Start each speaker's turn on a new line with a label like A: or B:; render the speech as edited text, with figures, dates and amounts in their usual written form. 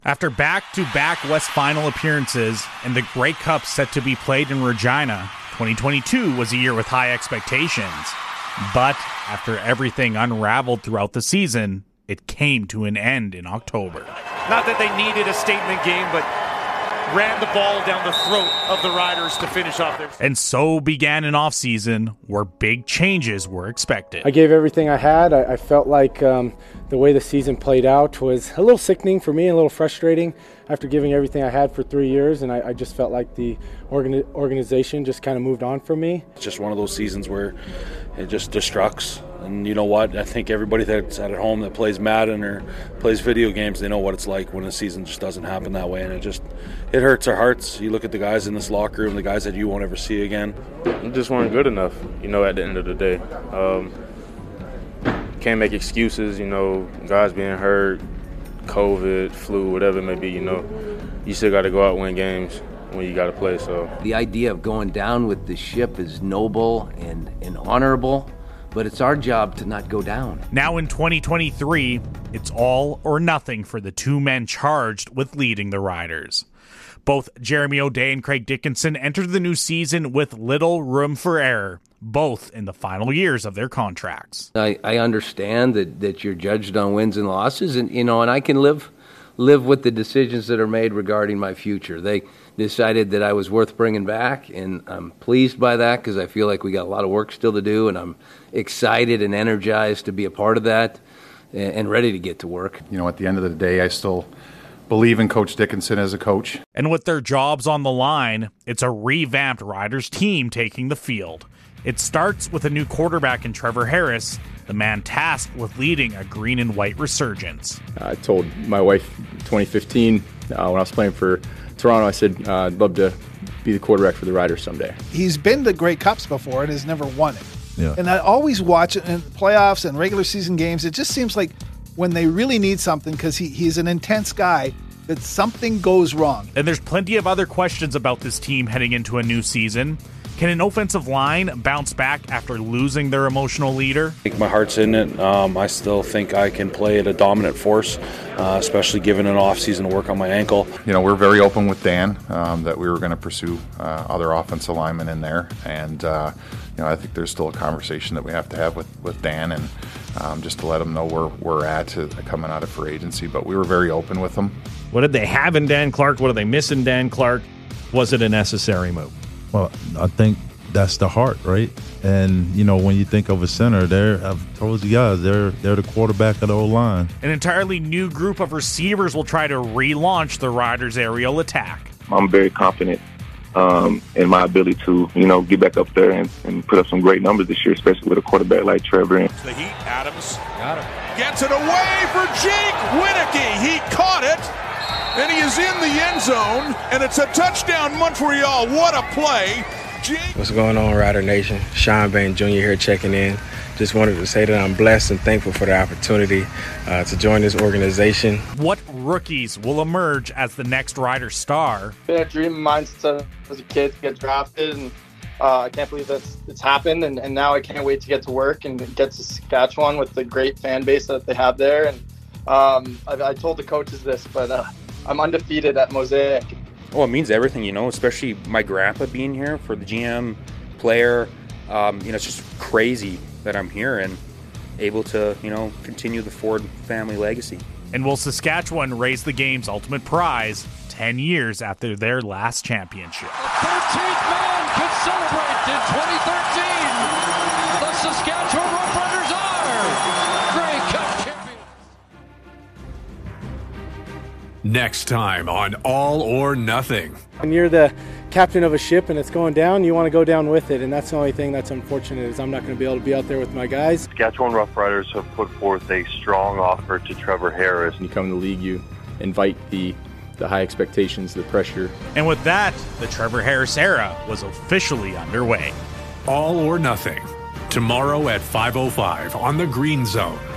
A: After back-to-back West Final appearances and the Grey Cup set to be played in Regina, 2022 was a year with high expectations. But after everything unraveled throughout the season, it came to an end in October.
B: Not that they needed a statement game, but ran the ball down the throat of the Riders to finish off their...
A: And so began an offseason where big changes were expected.
C: I gave everything I had. I felt like the way the season played out was a little sickening for me, a little frustrating after giving everything I had for 3 years, and I just felt like the organization just kind of moved on from me.
D: It's just one of those seasons where it just destructs. And you know what? I think everybody that's at home that plays Madden or plays video games, they know what it's like when a season just doesn't happen that way. And it hurts our hearts. You look at the guys in this locker room, the guys that you won't ever see again.
E: We just weren't good enough, at the end of the day. Can't make excuses, guys being hurt, COVID, flu, whatever it may be, You still got to go out and win games when you got to play. So
F: the idea of going down with the ship is noble and honorable. But it's our job to not go down.
A: Now in 2023, it's all or nothing for the two men charged with leading the Riders. Both Jeremy O'Day and Craig Dickinson entered the new season with little room for error, both in the final years of their contracts.
F: I understand that you're judged on wins and losses, and I can live with the decisions that are made regarding my future. They decided that I was worth bringing back, and I'm pleased by that because I feel like we got a lot of work still to do, and I'm excited and energized to be a part of that and ready to get to work.
G: At the end of the day, I still believe in Coach Dickinson as a coach.
A: And with their jobs on the line, it's a revamped Riders team taking the field. It starts with a new quarterback in Trevor Harris, the man tasked with leading a green and white resurgence.
H: I told my wife 2015 when I was playing for Toronto, I said I'd love to be the quarterback for the Riders someday.
I: He's been to Grey Cups before and has never won it.
J: Yeah.
I: And I always watch it in playoffs and regular season games. It just seems like when they really need something, because he's an intense guy, that something goes wrong.
A: And there's plenty of other questions about this team heading into a new season. Can an offensive line bounce back after losing their emotional leader?
D: I think my heart's in it. I still think I can play at a dominant force, especially given an off-season to work on my ankle.
G: We're very open with Dan that we were going to pursue other offensive linemen in there. And, I think there's still a conversation that we have to have with Dan and just to let him know where we're at coming out of free agency. But we were very open with him.
J: What did they have in Dan Clark? What do they miss in Dan Clark? Was it a necessary move?
K: Well, I think that's the heart, right? And, when you think of a center, I've told you guys, they're the quarterback of the O-line.
A: An entirely new group of receivers will try to relaunch the Riders' aerial attack.
L: I'm very confident in my ability to, get back up there and put up some great numbers this year, especially with a quarterback like Trevor.
B: The Heat, Adams got it. Gets it away for Jake Wieneke. He caught it. And he is in the end zone, and it's a touchdown, Montreal. What a play.
M: What's going on, Rider Nation? Sean Bain Jr. here checking in. Just wanted to say that I'm blessed and thankful for the opportunity to join this organization.
A: What rookies will emerge as the next Rider star?
N: It's been a dream of mine since I was a kid to get drafted, and I can't believe it's happened, and now I can't wait to get to work and get to Saskatchewan with the great fan base that they have there. And I told the coaches this, but I'm undefeated at Mosaic.
O: Well, it means everything, especially my grandpa being here for the GM, player. It's just crazy that I'm here and able to, continue the Ford family legacy.
A: And will Saskatchewan raise the game's ultimate prize 10 years after their last championship?
P: The 13th man could celebrate in 2013. The Saskatchewan Roughriders are Grey Cup champions.
Q: Next time on All or Nothing.
C: When you're the captain of a ship and it's going down, you want to go down with it, and that's the only thing that's unfortunate is I'm not going to be able to be out there with my guys.
L: Saskatchewan Roughriders have put forth a strong offer to Trevor Harris.
H: When you come to the league, you invite the high expectations, the pressure.
A: And with that, the Trevor Harris era was officially underway.
Q: All or Nothing, tomorrow at 5:05 on the Green Zone.